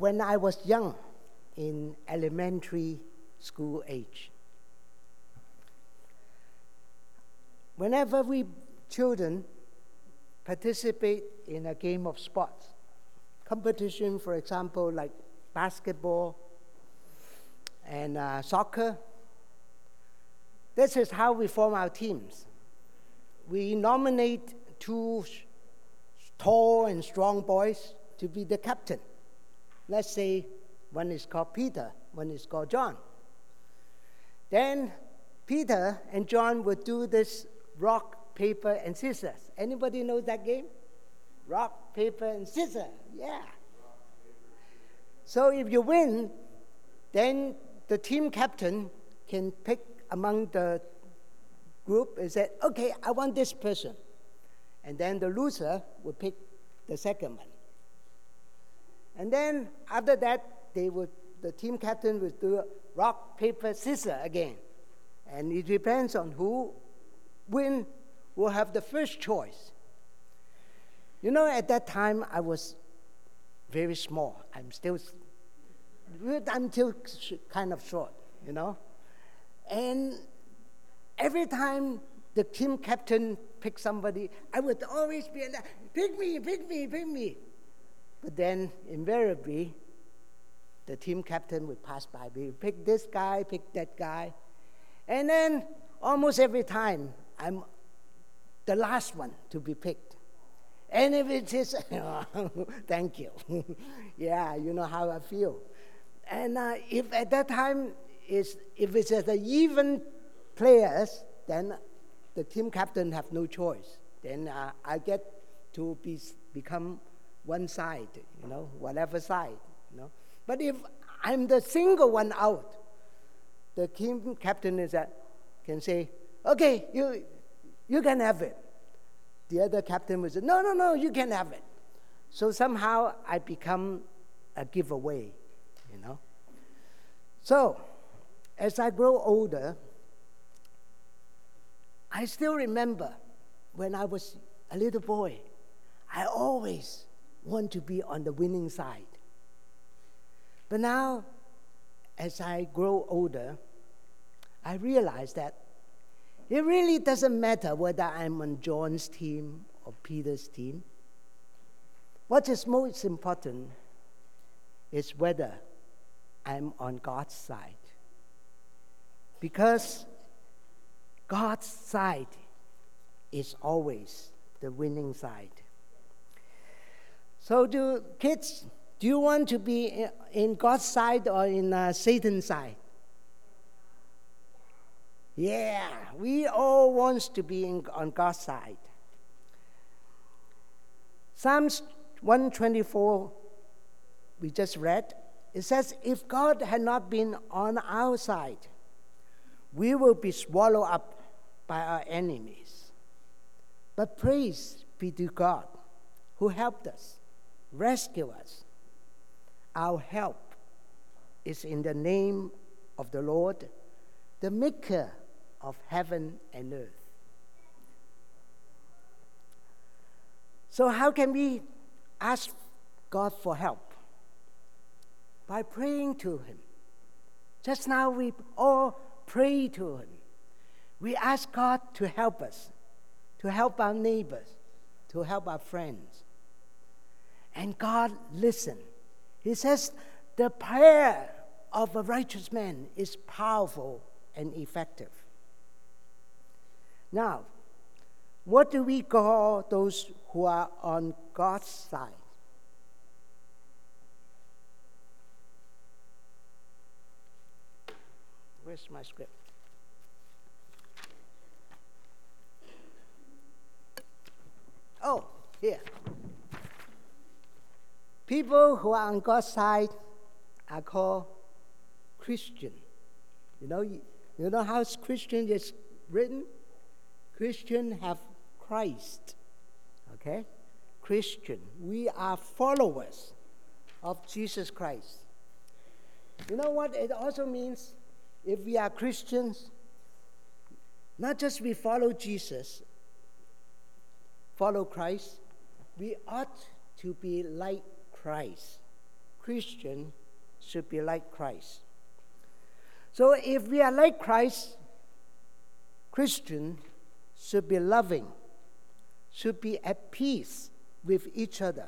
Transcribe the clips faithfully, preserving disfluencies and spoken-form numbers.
when I was young, in elementary school age, whenever we children participate in a game of sports, competition, for example, like basketball and uh, soccer, this is how we form our teams. We nominate two tall and strong boys to be the captain. Let's say one is called Peter, one is called John. Then Peter and John would do this rock, paper, and scissors. Anybody know that game? Rock, paper, and scissors. Yeah. So if you win, then the team captain can pick among the group and say, okay, I want this person. And then the loser will pick the second one. And then after that, they would, the team captain would do rock, paper, scissors again. And it depends on who win, will have the first choice. You know, at that time, I was very small. I'm still, I'm still kind of short, you know. And every time the team captain picked somebody, I would always be in there, pick me, pick me, pick me. But then, invariably, the team captain would pass by me, pick this guy, pick that guy. And then, almost every time, I'm the last one to be picked. And if it is, thank you. Yeah, you know how I feel. And uh, if at that time, is if it's at the even players, then the team captain have no choice. Then uh, I get to be become one side, you know, whatever side, you know. But if I'm the single one out, the team captain is that can say, okay, you you can have it. The other captain will say, no, no, no, you can have it. So somehow I become a giveaway, you know. So as I grow older, I still remember when I was a little boy, I always want to be on the winning side. But now, as I grow older, I realize that it really doesn't matter whether I'm on John's team or Peter's team. What is most important is whether I'm on God's side. Because God's side is always the winning side. So do kids, do you want to be in God's side or in uh, Satan's side? Yeah, we all want to be in, on God's side. Psalms one twenty-four, we just read, it says, if God had not been on our side, we will be swallowed up by our enemies. But praise be to God, who helped us, rescued us. Our help is in the name of the Lord, the maker of heaven and earth. So how can we ask God for help? By praying to Him. Just now we all pray to Him. We ask God to help us, to help our neighbors, to help our friends. And God listens. He says, the prayer of a righteous man is powerful and effective. Now, what do we call those who are on God's side? Where's my script? Oh, here. People who are on God's side are called Christian. You know, you, you know how Christian is written? Christian have Christ. Okay? Christian. We are followers of Jesus Christ. You know what it also means? If we are Christians, not just we follow Jesus, follow Christ, we ought to be like Christ. Christians should be like Christ. So if we are like Christ, Christians should be loving, should be at peace with each other.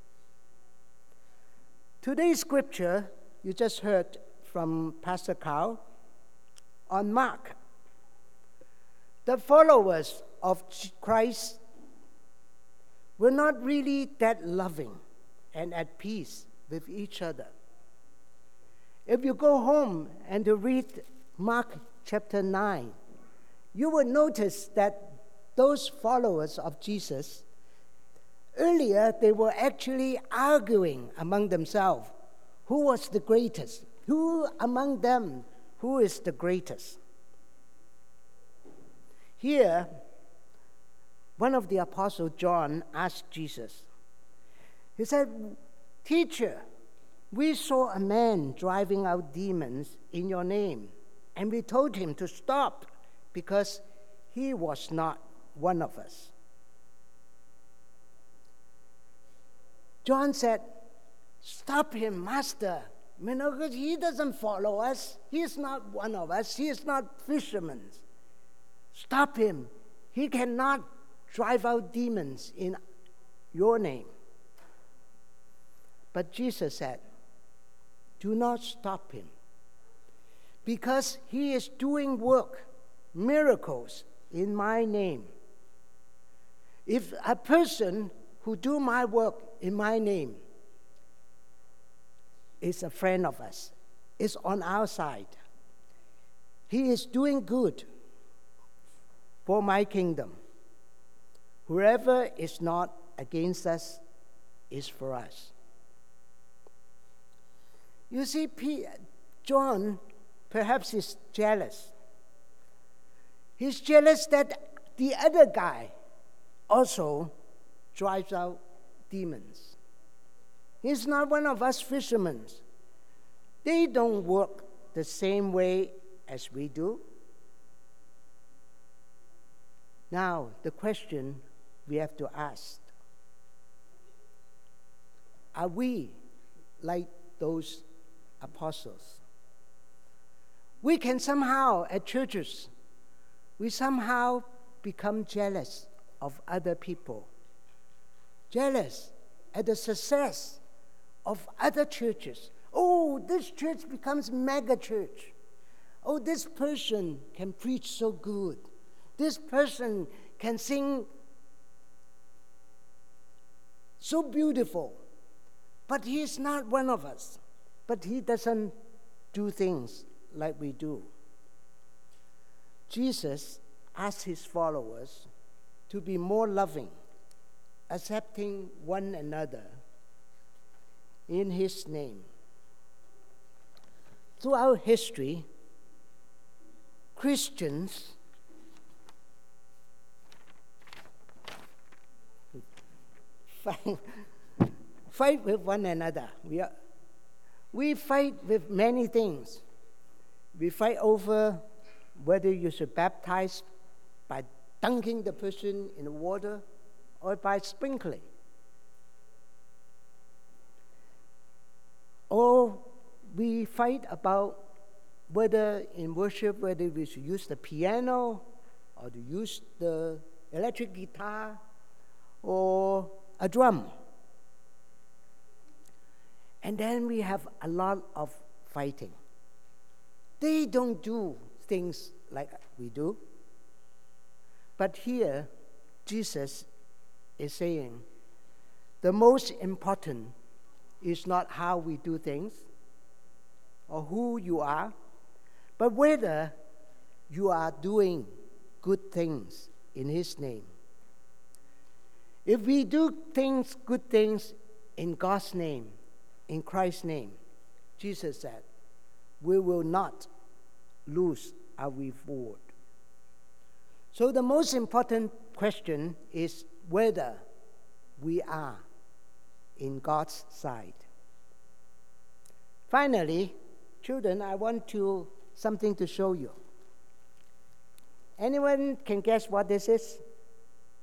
Today's scripture, you just heard from Pastor Carl, on Mark. The followers of Christ were not really that loving and at peace with each other. If you go home and to read Mark chapter nine, you will notice that those followers of Jesus, earlier they were actually arguing among themselves who was the greatest, who among them, who is the greatest. Here, one of the apostles, John, asked Jesus, he said, "Teacher, we saw a man driving out demons in your name, and we told him to stop because he was not one of us." John said, "Stop him, Master. You know, because he doesn't follow us. He is not one of us. He is not fishermen. Stop him. He cannot drive out demons in your name." But Jesus said, "Do not stop him, because he is doing work, miracles in my name. If a person who do my work in my name is a friend of us, is on our side, he is doing good for my kingdom. Whoever is not against us is for us." You see, John perhaps is jealous. He's jealous that the other guy also drives out demons. He's not one of us fishermen. They don't work the same way as we do. Now, the question we have to ask, are we like those apostles? We can somehow, at churches, we somehow become jealous of other people, jealous at the success of other churches. Oh, this church becomes mega church. Oh, this person can preach so good. This person can sing so beautiful. But he is not one of us. But he doesn't do things like we do. Jesus asked his followers to be more loving, accepting one another in his name. Throughout history, Christians fight, fight with one another. We, are, we fight with many things. We fight over whether you should baptize by dunking the person in the water or by sprinkling. Or we fight about whether in worship, whether we should use the piano or to use the electric guitar or a drum. And then we have a lot of fighting. They don't do things like we do. But here, Jesus is saying, the most important is not how we do things or who you are, but whether you are doing good things in his name. If we do things, good things in God's name, in Christ's name, Jesus said, we will not lose our reward. So the most important question is whether we are in God's side. Finally, children, I want to something to show you. Anyone can guess what this is?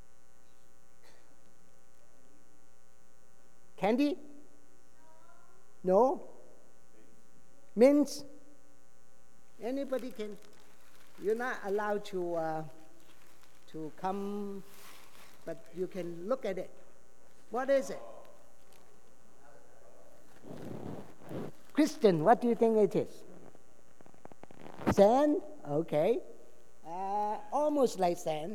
Candy? No? Mince? Anybody can. You're not allowed to uh, to come, but you can look at it. What is it? Christian, what do you think it is? Sand? Okay. Uh, almost like sand.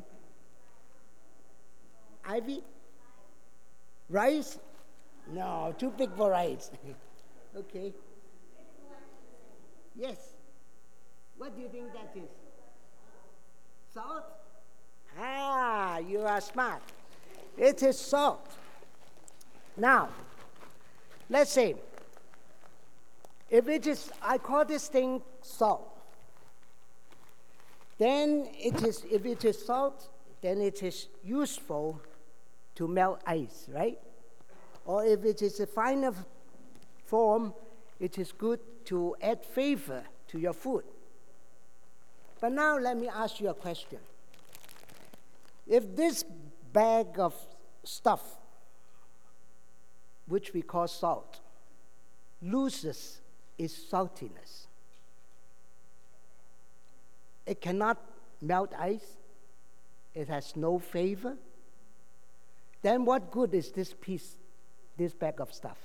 Ivy? Rice? No, too big for rice. Okay. Yes. What do you think that is? Salt? Ah, you are smart. It is salt. Now, let's say, if it is, I call this thing salt, then it is, if it is salt, then it is useful to melt ice, right? Or if it is a finer form, it is good to add flavor to your food. But now let me ask you a question. If this bag of stuff, which we call salt, loses its saltiness, it cannot melt ice, it has no flavor, then what good is this piece, this bag of stuff?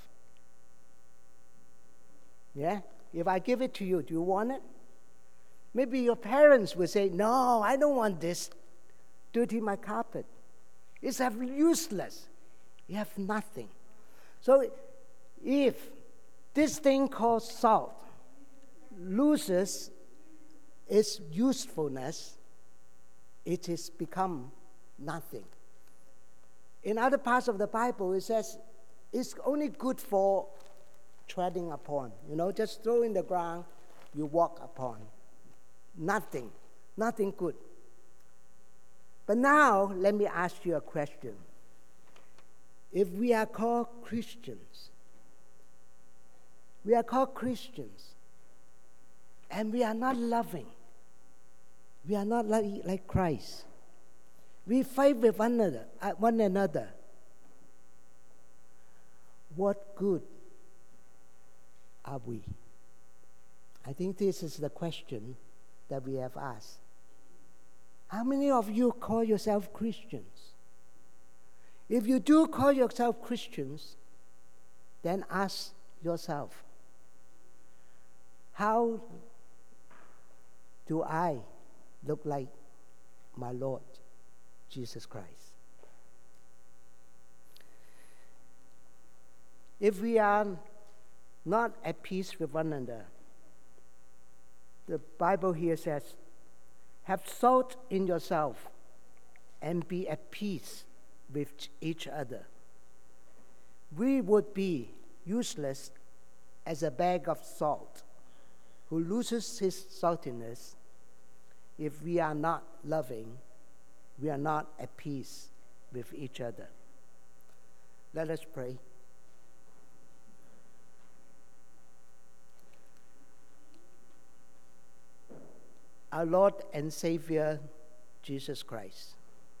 Yeah? If I give it to you, do you want it? Maybe your parents will say, no, I don't want this. Dirty my carpet. It's useless. You have nothing. So if this thing called salt loses its usefulness, it has become nothing. In other parts of the Bible, it says it's only good for treading upon. You know, just throw in the ground, you walk upon. Nothing, nothing good. But now, let me ask you a question. If we are called Christians, we are called Christians, and we are not loving, we are not like, like Christ, we fight with one another, uh, one another, what good are we? I think this is the question that we have asked. How many of you call yourself Christians? If you do call yourself Christians, then ask yourself, how do I look like my Lord Jesus Christ? If we are not at peace with one another, the Bible here says, have salt in yourself and be at peace with each other. We would be useless as a bag of salt who loses his saltiness if we are not loving, we are not at peace with each other. Let us pray. Our Lord and Savior, Jesus Christ,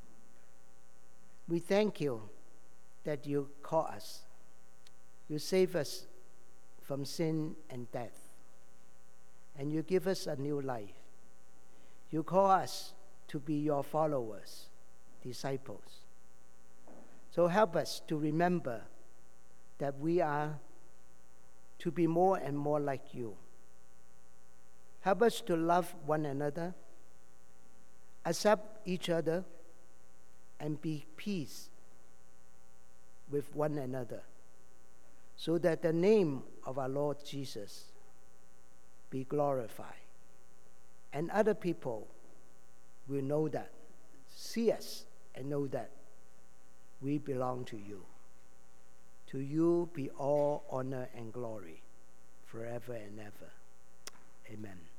we thank you that you call us. You save us from sin and death, and you give us a new life. You call us to be your followers, disciples. So help us to remember that we are to be more and more like you. Help us to love one another, accept each other, and be peace with one another, so that the name of our Lord Jesus be glorified. And other people will know that, see us, and know that we belong to you. To you be all honor and glory forever and ever. Amen.